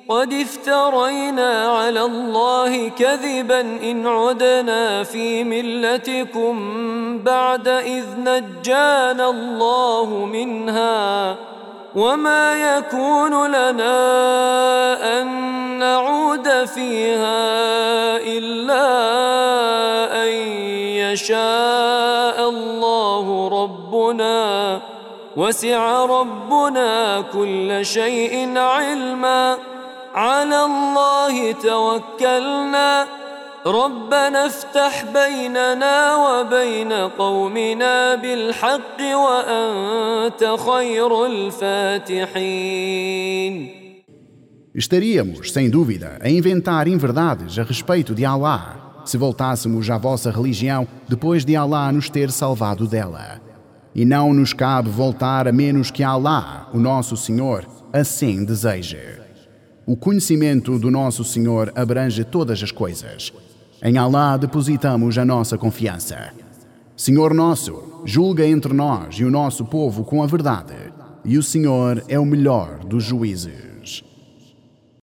قد افترينا على الله كذبا إن عدنا في ملتكم بعد إذ نجانا الله منها وما يكون لنا أن نعود فيها إلا أن يشاء الله ربنا وسع ربنا كل شيء علما على الله توكلنا ربنا افتح بيننا وبين قومنا بالحق وأنت خير الفاتحين. Estaríamos, sem dúvida, a inventar inverdades a respeito de Allah, se voltássemos à vossa religião depois de Allah nos ter salvado dela. E não nos cabe voltar a menos que Allah, o nosso Senhor, assim deseje. O conhecimento do nosso Senhor abrange todas as coisas. Em Allah depositamos a nossa confiança. Senhor nosso, julga entre nós e o nosso povo com a verdade, e o Senhor é o melhor dos juízes.